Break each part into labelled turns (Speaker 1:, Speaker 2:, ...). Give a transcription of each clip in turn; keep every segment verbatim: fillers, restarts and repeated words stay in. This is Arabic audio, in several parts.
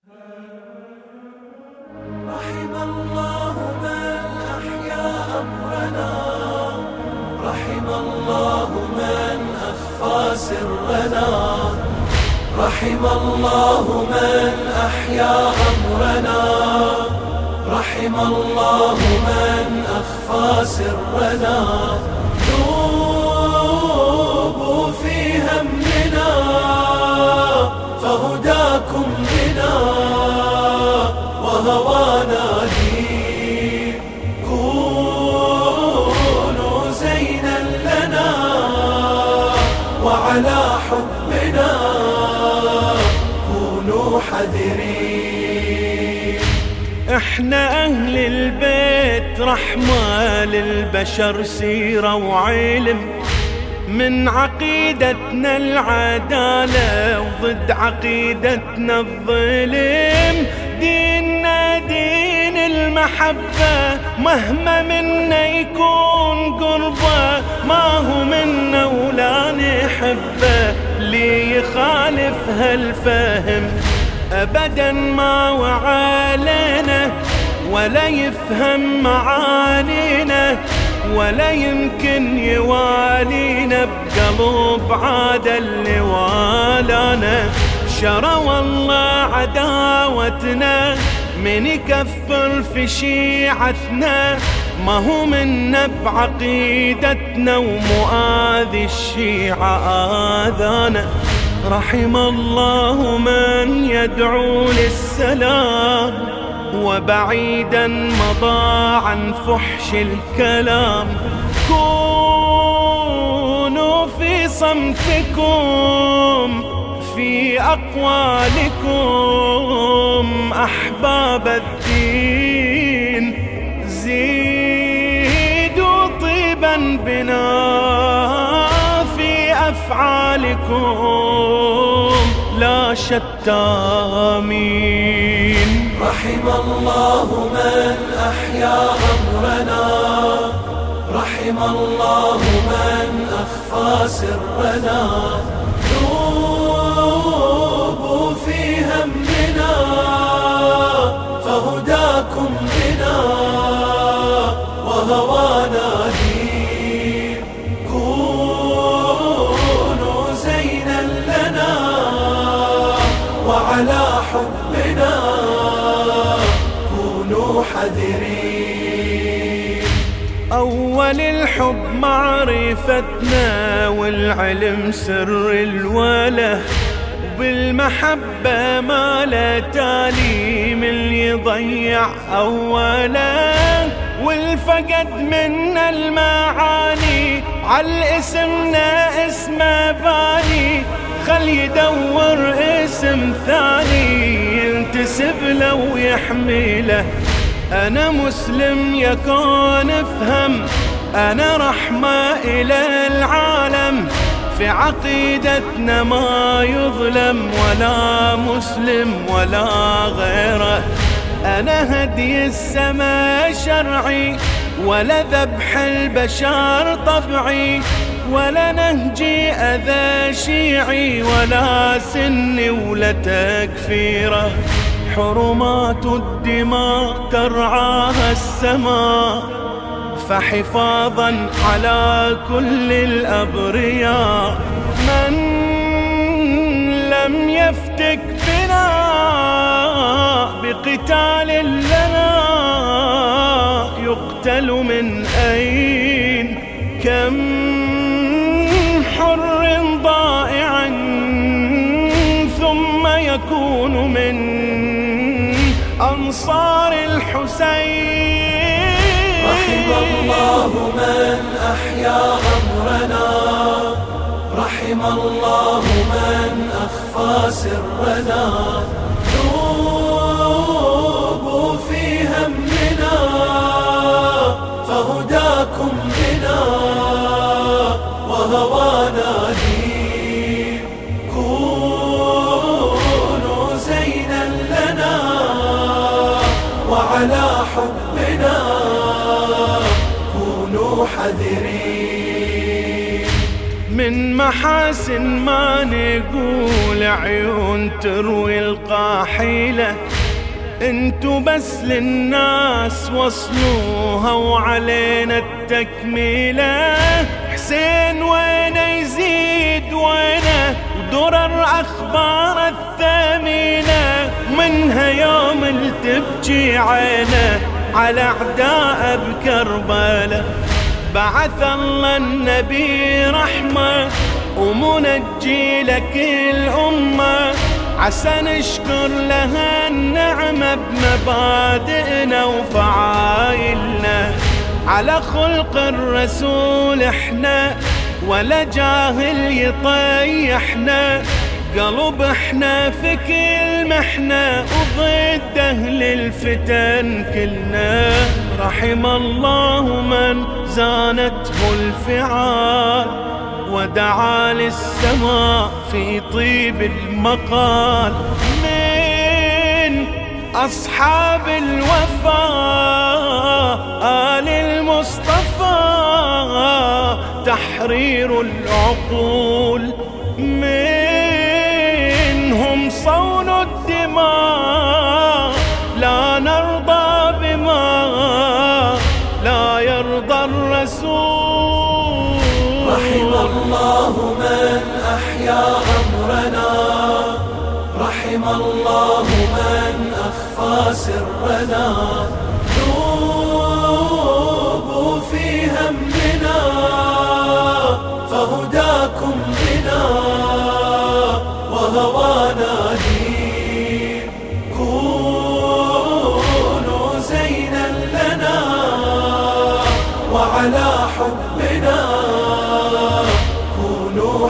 Speaker 1: رحم الله من أحيا أمرنا، رحم الله من أخفى سرنا، رحم الله من أحيا أمرنا، رحم الله من أخفى سرنا. ذوبوا في همنا فهداكم بنا وهوانا دين. كونوا زينا لنا وعلى حبنا كونوا حذرين.
Speaker 2: احنا اهل البيت رحمة للبشر سيرة وعلم، من عقيدتنا العدالة وضد عقيدتنا الظلم. ديننا دين المحبة مهما منا يكون قربة، ما هو منا ولا نحبه اللي يخالف هالفهم أبدا ما وعالينا ولا يفهم معانينا ولا يمكن يوالينا بقلب عاد اللي والانا. شرى والله عداوتنا من يكفر في شيعتنا، ما هو منا بعقيدتنا ومؤاذي الشيعة آذانا. رحم الله من يدعو للسلام وبعيدا مضى عن فحش الكلام. كونوا في صمتكم في أقوالكم أحباب الدين، زيدوا طيبا بنا في أفعالكم لا شتامين.
Speaker 1: رحم الله من أحيا أمرنا، رحم الله من أخفى سرنا. ذوبوا في همنا فهداكم بنا وهوانا دين. كونوا زينا لنا وعلى حبنا كونوا حذرين.
Speaker 2: أول الحب معرفتنا والعلم سر الوله، بالمحبة ما لا تاليم اللي يضيع أولا. والفقد منا المعاني عالاسمنا اسمه باني، خل يدور اسم ثاني ينتسب له ويحمله. أنا مسلم يكون افهم، أنا رحمة إلى العالم، في عقيدتنا ما يظلم ولا مسلم ولا غيره. أنا هدي السماء شرعي ولا ذبح البشر طبعي، ولا نهجي أذى شيعي ولا سني ولا تكفيره. حرمات الدماء ترعاها السماء، فحفاظا على كل الأبرياء. من لم يفتك بنا بقتال لنا يقتل من أين. كم حر ضائع ثم يكون من أنصار الحسين.
Speaker 1: رحم الله من أحيا أمرنا، رحم الله من أخفى سرنا. ذوبوا في همنا فهداكم بنا وهوانا دين. كونوا زينا لنا وعلى حبنا كونوا حذرين.
Speaker 2: من محاسن ما نقول عيون تروي القاحلة، انتو بس للناس وصلوها وعلينا التكميلة. حسين وينه يزيد وينه ودرر أخبار الثمينة، منها يوم التبكي عينه على أعداء بكربلة. بعث الله النبي رحمة ومنجي لك الأمة، عسى نشكر لها النعمة بمبادئنا وفعايلنا. على خلق الرسول احنا ولا جاهل يطيحنا، قلب احنا في كل محنة وضد أهل الفتن كلنا. رحم الله من زانته الفعال ودعا للسماء في طيب المقال. من أصحاب الوفاء آل المصطفى تحرير العقول، منهم صون الدماء لا نرضى بما لا يرضى الرسول.
Speaker 1: رحم الله من أحيا أمرنا، رحم الله من أخفى سرنا. ذوبوا في همنا فهداكم بنا وهوانا دين. كونوا زينا لنا وعلى حبنا كونوا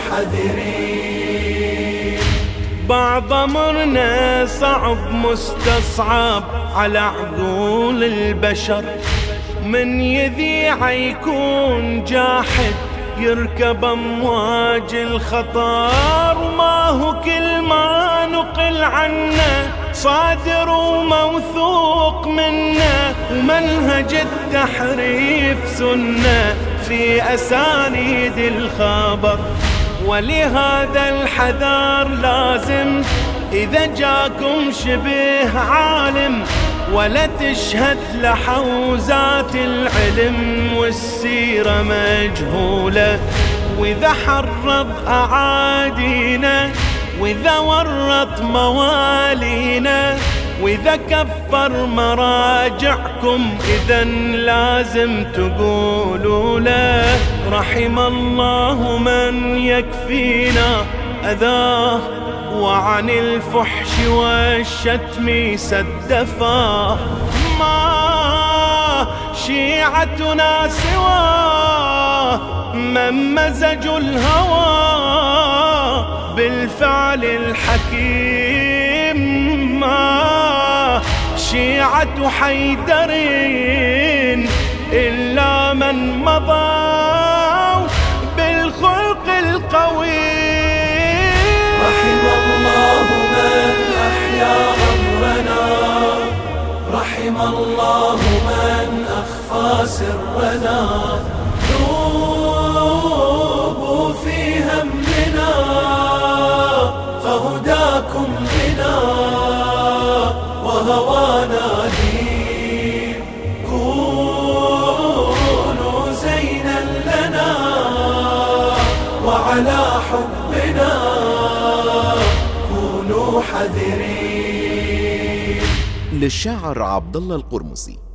Speaker 1: حذرين.
Speaker 2: بعض أمرنا صعب مستصعب على عقول البشر، من يذيع يكون جاحد يركب أمواج الخطر. ما هو كل ما نقل عنا صادر وموثوق منا، ومنهج التحريف سنة في أسانيد الخبر. ولهذا الحذر لازم إذا جاكم شبه عالم، ولا تشهد لحوزات العلم والسيرة مجهولة. وإذا حرض أعادينا وإذا ورط موالينا وإذا كفر مراجعكم إذا لازم تقولوا له. رحم الله من يكفينا أذاه وعن الفحش والشتم سدفاه. ما شيعتنا سواه من مزجوا الهوى بالفعل الحكيم. ما شيعة حيدر إلا من مضى بالخلق القويم.
Speaker 1: رحم الله من أحيا أمرنا، رحم الله من أخفى سرنا. ذوبوا في همنا فهداكم بنا وهوانا دين. كونوا زينا لنا وعلى حبنا كونوا حذرين.
Speaker 3: للشاعر عبد الله القرمزي.